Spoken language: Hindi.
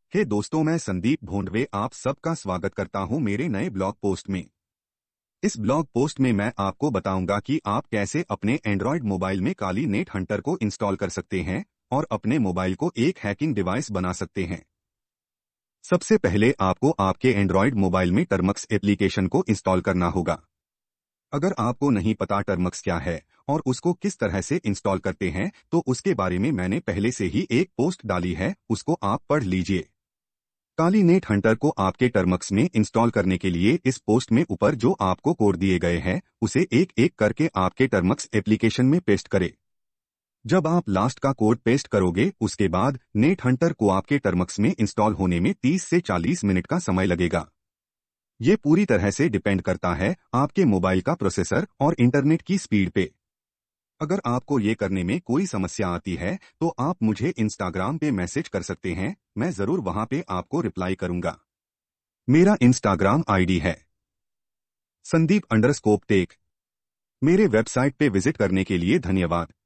हे दोस्तों, मैं संदीप भोंडवे आप सबका स्वागत करता हूं मेरे नए ब्लॉग पोस्ट में। इस ब्लॉग पोस्ट में मैं आपको बताऊंगा कि आप कैसे अपने एंड्रॉयड मोबाइल में काली नेट हंटर को इंस्टॉल कर सकते हैं और अपने मोबाइल को एक हैकिंग डिवाइस बना सकते हैं। सबसे पहले आपको आपके एंड्रॉयड मोबाइल में टर्मक्स एप्लीकेशन को इंस्टॉल करना होगा। अगर आपको नहीं पता टर्मक्स क्या है और उसको किस तरह से इंस्टॉल करते हैं तो उसके बारे में मैंने पहले से ही एक पोस्ट डाली है, उसको आप पढ़ लीजिए। काली नेट हंटर को आपके टर्मक्स में इंस्टॉल करने के लिए इस पोस्ट में ऊपर जो आपको कोड दिए गए हैं उसे एक एक करके आपके टर्मक्स एप्लीकेशन में पेस्ट करें। जब आप लास्ट का कोड पेस्ट करोगे उसके बाद नेट हंटर को आपके टर्मक्स में इंस्टॉल होने में 30 से 40 मिनट का समय लगेगा। ये पूरी तरह से डिपेंड करता है आपके मोबाइल का प्रोसेसर और इंटरनेट की स्पीड पे। अगर आपको ये करने में कोई समस्या आती है तो आप मुझे इंस्टाग्राम पे मैसेज कर सकते हैं, मैं जरूर वहां पे आपको रिप्लाई करूंगा। मेरा इंस्टाग्राम आईडी है संदीप_टेक। मेरे वेबसाइट पे विजिट करने के लिए धन्यवाद।